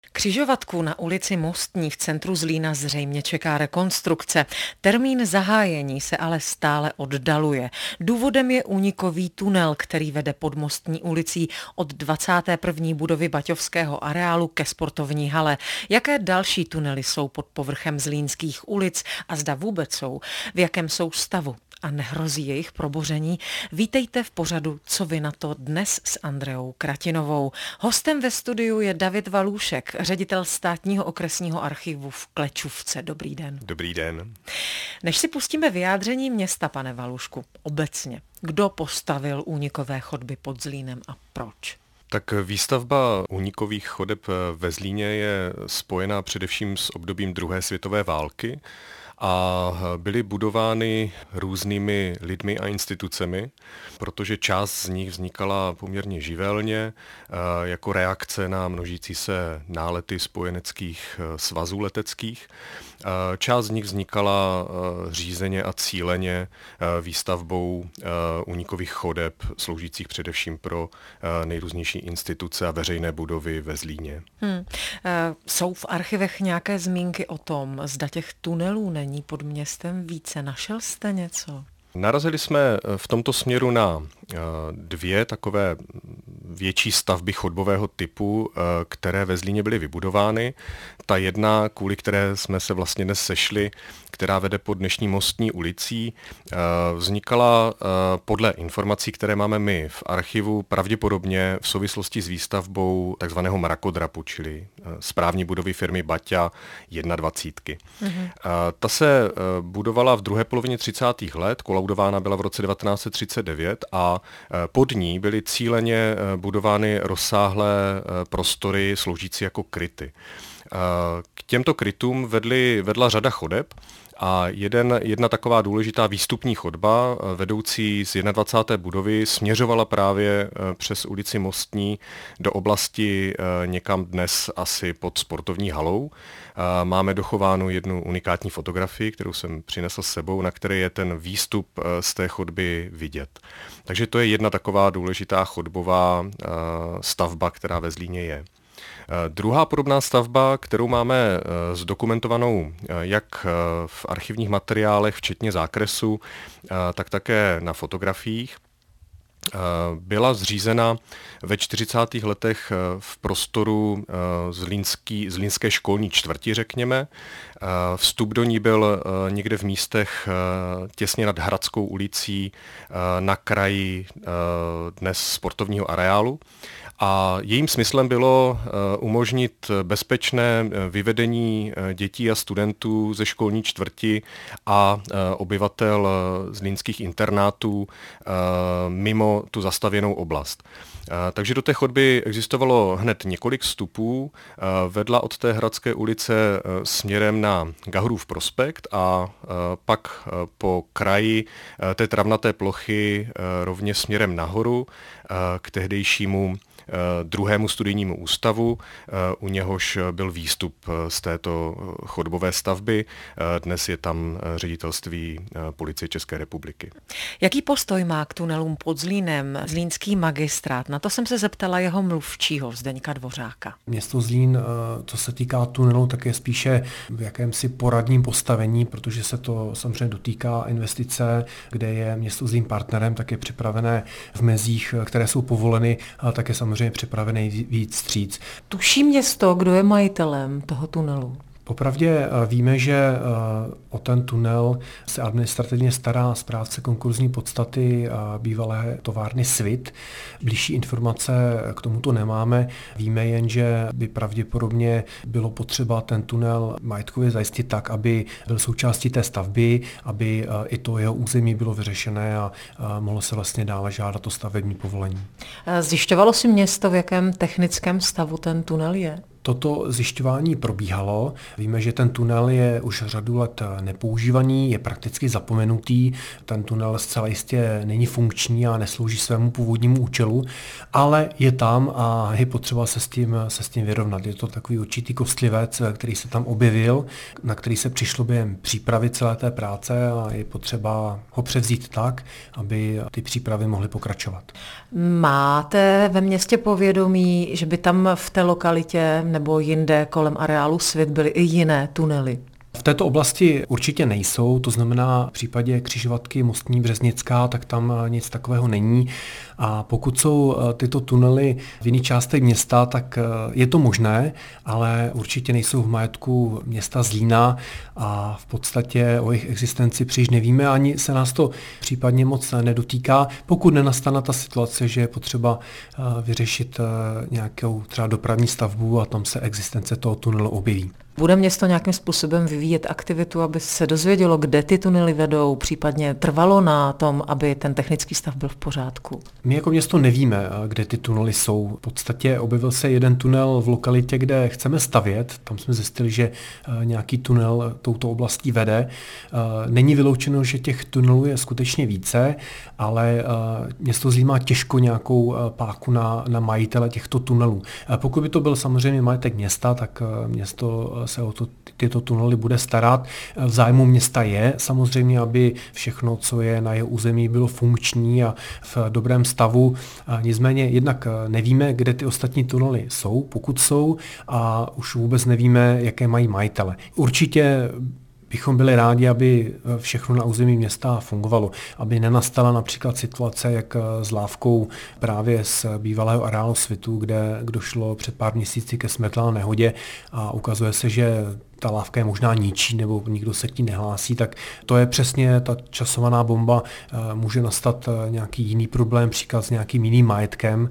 Křižovatku na ulici Mostní v centru Zlína zřejmě čeká rekonstrukce. Termín zahájení se ale stále oddaluje. Důvodem je únikový tunel, který vede pod Mostní ulicí od 21. budovy Baťovského areálu ke sportovní hale. Jaké další tunely jsou pod povrchem zlínských ulic a zda vůbec jsou? V jakém jsou stavu? A nehrozí jejich proboření? Vítejte v pořadu Co vy na to dnes s Andreou Kratinovou. Hostem ve studiu je David Valůšek, ředitel Státního okresního archivu v Klečůvce. Dobrý den. Dobrý den. Než si pustíme vyjádření města, pane Valůšku, obecně, kdo postavil únikové chodby pod Zlínem a proč? Tak výstavba únikových chodeb ve Zlíně je spojená především s obdobím druhé světové války a byly budovány různými lidmi a institucemi, protože část z nich vznikala poměrně živelně jako reakce na množící se nálety spojeneckých svazů leteckých. Část z nich vznikala řízeně a cíleně výstavbou únikových chodeb, sloužících především pro nejrůznější instituce a veřejné budovy ve Zlíně. Jsou v archivech nějaké zmínky o tom, zda těch tunelů není pod městem více? Našel jste něco? Narazili jsme v tomto směru na dvě takové větší stavby chodbového typu, které ve Zlíně byly vybudovány. Ta jedna, kvůli které jsme se vlastně dnes sešli, která vede pod dnešní Mostní ulicí, vznikala podle informací, které máme my v archivu, pravděpodobně v souvislosti s výstavbou takzvaného mrakodrapu, čili správní budovy firmy Baťa 21. Ta se budovala v druhé polovině 30. let, kolaudována byla v roce 1939 a pod ní byly cíleně budovány rozsáhlé prostory sloužící jako kryty. K těmto krytům vedla řada chodeb a jedna taková důležitá výstupní chodba vedoucí z 21. budovy směřovala právě přes ulici Mostní do oblasti někam dnes asi pod sportovní halou. Máme dochovánu jednu unikátní fotografii, kterou jsem přinesl s sebou, na které je ten výstup z té chodby vidět. Takže to je jedna taková důležitá chodbová stavba, která ve Zlíně je. Druhá podobná stavba, kterou máme zdokumentovanou jak v archivních materiálech, včetně zákresu, tak také na fotografiích, byla zřízena ve 40. letech v prostoru zlínské školní čtvrti, řekněme. Vstup do ní byl někde v místech těsně nad Hradskou ulicí na kraji dnes sportovního areálu. A jejím smyslem bylo umožnit bezpečné vyvedení dětí a studentů ze školní čtvrti a obyvatel zlínských internátů mimo tu zastavěnou oblast. Takže do té chodby existovalo hned několik vstupů. Vedla od té Hradské ulice směrem na Gahrův prospekt a pak po kraji té travnaté plochy rovně směrem nahoru k tehdejšímu druhému studijnímu ústavu, u něhož byl výstup z této chodbové stavby. Dnes je tam ředitelství Policie České republiky. Jaký postoj má k tunelům pod Zlínem zlínský magistrát? Na to jsem se zeptala jeho mluvčího Zdeňka Dvořáka. Město Zlín, co se týká tunelů, tak je spíše v jakémsi poradním postavení, protože se to samozřejmě dotýká investice, kde je město Zlín partnerem, tak je připravené v mezích, které jsou povoleny, a také samozřejmě připravený víc vstříc. Tuší město, kdo je majitelem toho tunelu? Popravdě víme, že o ten tunel se administrativně stará správce konkurzní podstaty bývalé továrny Svit. Bližší informace k tomuto nemáme. Víme jen, že by pravděpodobně bylo potřeba ten tunel majetkově zajistit tak, aby byl součástí té stavby, aby i to jeho území bylo vyřešené a mohlo se vlastně dále žádat o stavební povolení. Zjišťovalo si město, v jakém technickém stavu ten tunel je? Toto zjišťování probíhalo. Víme, že ten tunel je už řadu let nepoužívaný, je prakticky zapomenutý. Ten tunel zcela jistě není funkční a neslouží svému původnímu účelu, ale je tam a je potřeba se s tím vyrovnat. Je to takový určitý kostlivec, který se tam objevil, na který se přišlo během přípravy celé té práce a je potřeba ho převzít tak, aby ty přípravy mohly pokračovat. Máte ve městě povědomí, že by tam v té lokalitě nebo jinde kolem areálu Svit byly i jiné tunely? V této oblasti určitě nejsou, to znamená v případě křižovatky Mostní Březnická, tak tam nic takového není. A pokud jsou tyto tunely v jiných částech města, tak je to možné, ale určitě nejsou v majetku města Zlína a v podstatě o jejich existenci příliš nevíme, ani se nás to případně moc nedotýká, pokud nenastane ta situace, že je potřeba vyřešit nějakou třeba dopravní stavbu a tam se existence toho tunelu objeví. Bude město nějakým způsobem vyvíjet aktivitu, aby se dozvědělo, kde ty tunely vedou, případně trvalo na tom, aby ten technický stav byl v pořádku? My jako město nevíme, kde ty tunely jsou. V podstatě objevil se jeden tunel v lokalitě, kde chceme stavět. Tam jsme zjistili, že nějaký tunel touto oblastí vede. Není vyloučeno, že těch tunelů je skutečně více, ale město Zlín má těžko nějakou páku na majitele těchto tunelů. Pokud by to byl samozřejmě majetek města, tak město se o tyto tunely bude starat. V zájmu města je samozřejmě, aby všechno, co je na jeho území, bylo funkční a v dobrém stavu. Nicméně jednak nevíme, kde ty ostatní tunely jsou, pokud jsou, a už vůbec nevíme, jaké mají majitele. Určitě bychom byli rádi, aby všechno na území města fungovalo, aby nenastala například situace, jak s lávkou právě z bývalého areálu Svitu, kde došlo před pár měsíci ke smrtelné nehodě a ukazuje se, že ta lávka je možná ničí nebo nikdo se k ní nehlásí, tak to je přesně ta časovaná bomba. Může nastat nějaký jiný problém, příklad s nějakým jiným majetkem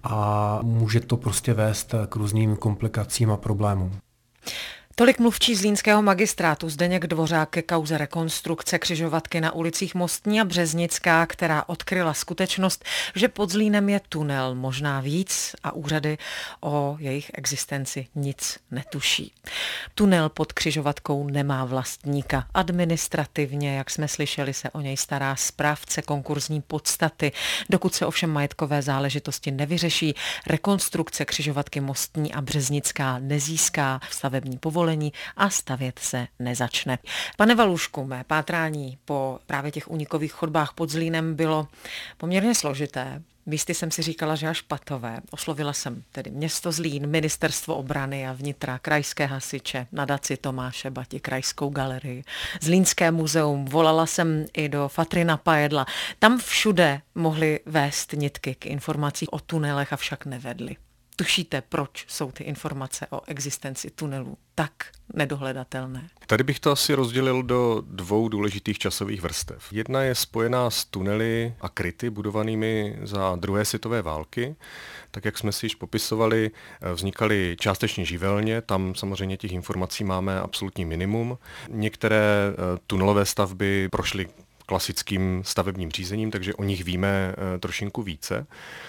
a může to prostě vést k různým komplikacím a problémům. Tolik mluvčí zlínského magistrátu Zdeněk Dvořák ke kauze rekonstrukce křižovatky na ulicích Mostní a Březnická, která odkryla skutečnost, že pod Zlínem je tunel, možná víc, a úřady o jejich existenci nic netuší. Tunel pod křižovatkou nemá vlastníka. Administrativně, jak jsme slyšeli, se o něj stará správce konkurzní podstaty. Dokud se ovšem majetkové záležitosti nevyřeší, rekonstrukce křižovatky Mostní a Březnická nezíská stavební povolení a stavět se nezačne. Pane Valušku, mé pátrání po právě těch únikových chodbách pod Zlínem bylo poměrně složité. Místy jsem si říkala, že až patové. Oslovila jsem tedy město Zlín, ministerstvo obrany a vnitra, krajské hasiče, nadaci Tomáše Bati, krajskou galerii, Zlínské muzeum. Volala jsem i do Fatrina Pajedla. Tam všude mohly vést nitky k informacím o tunelech, avšak nevedly. Tušíte, proč jsou ty informace o existenci tunelů tak nedohledatelné? Tady bych to asi rozdělil do dvou důležitých časových vrstev. Jedna je spojená s tunely a kryty budovanými za druhé světové války. Tak jak jsme si již popisovali, vznikaly částečně živelně, tam samozřejmě těch informací máme absolutní minimum. Některé tunelové stavby prošly klasickým stavebním řízením, takže o nich víme trošinku více.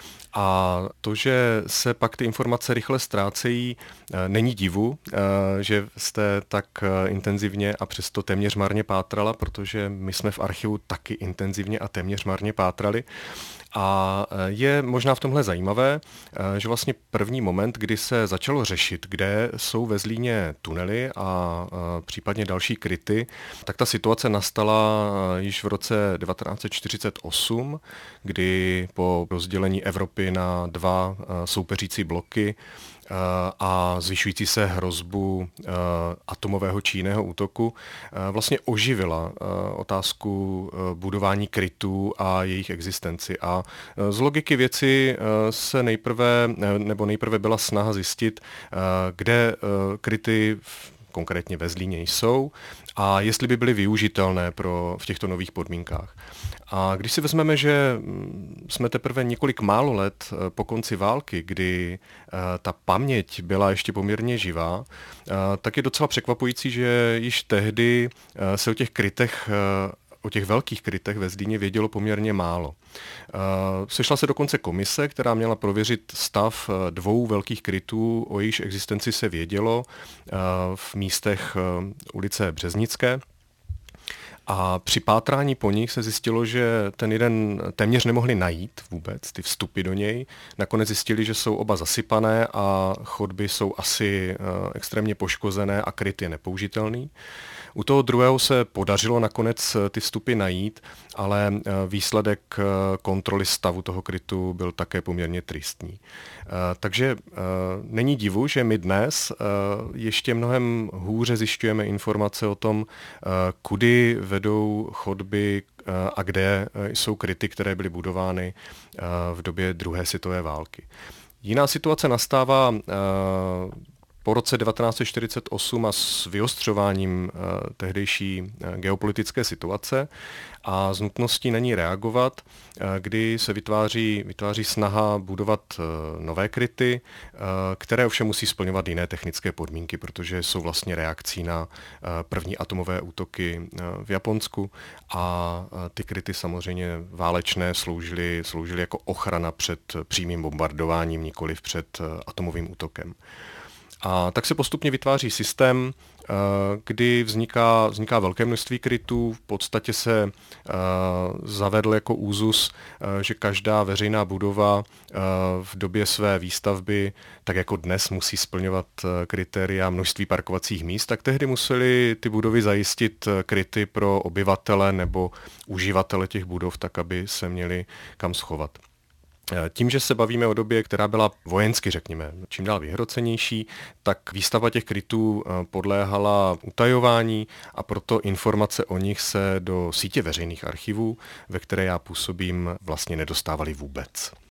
A to, že se pak ty informace rychle ztrácejí, není divu, že jste tak intenzivně a přesto téměř marně pátrala, protože my jsme v archivu taky intenzivně a téměř marně pátrali. A je možná v tomhle zajímavé, že vlastně první moment, kdy se začalo řešit, kde jsou ve Zlíně tunely a případně další kryty, tak ta situace nastala již v roce 1948, kdy po rozdělení Evropy na dva soupeřící bloky a zvyšující se hrozbu atomového či jiného útoku vlastně oživila otázku budování krytů a jejich existenci. A z logiky věci se nejprve byla snaha zjistit, kde kryty konkrétně ve Zlíně jsou a jestli by byly využitelné v těchto nových podmínkách. A když si vezmeme, že jsme teprve několik málo let po konci války, kdy ta paměť byla ještě poměrně živá, tak je docela překvapující, že již tehdy se o těch velkých krytech ve Zlíně vědělo poměrně málo. Sešla se dokonce komise, která měla prověřit stav dvou velkých krytů, o jejichž existenci se vědělo v místech ulice Březnické. A při pátrání po nich se zjistilo, že ten jeden téměř nemohli najít vůbec, ty vstupy do něj. Nakonec zjistili, že jsou oba zasypané a chodby jsou asi extrémně poškozené a kryt je nepoužitelný. U toho druhého se podařilo nakonec ty vstupy najít, ale výsledek kontroly stavu toho krytu byl také poměrně tristní. Takže není divu, že my dnes ještě mnohem hůře zjišťujeme informace o tom, kudy vedou chodby a kde jsou kryty, které byly budovány v době druhé světové války. Jiná situace nastává po roce 1948 a s vyostřováním tehdejší geopolitické situace a z nutností na ní reagovat, kdy se vytváří snaha budovat nové kryty, které ovšem musí splňovat jiné technické podmínky, protože jsou vlastně reakcí na první atomové útoky v Japonsku a ty kryty samozřejmě válečné sloužily jako ochrana před přímým bombardováním, nikoliv před atomovým útokem. A tak se postupně vytváří systém, kdy vzniká velké množství krytů. V podstatě se zavedl jako úzus, že každá veřejná budova v době své výstavby, tak jako dnes musí splňovat kritéria množství parkovacích míst, tak tehdy museli ty budovy zajistit kryty pro obyvatele nebo uživatele těch budov, tak aby se měli kam schovat. Tím, že se bavíme o době, která byla vojensky, řekněme, čím dál vyhrocenější, tak výstavba těch krytů podléhala utajování a proto informace o nich se do sítě veřejných archivů, ve které já působím, vlastně nedostávaly vůbec.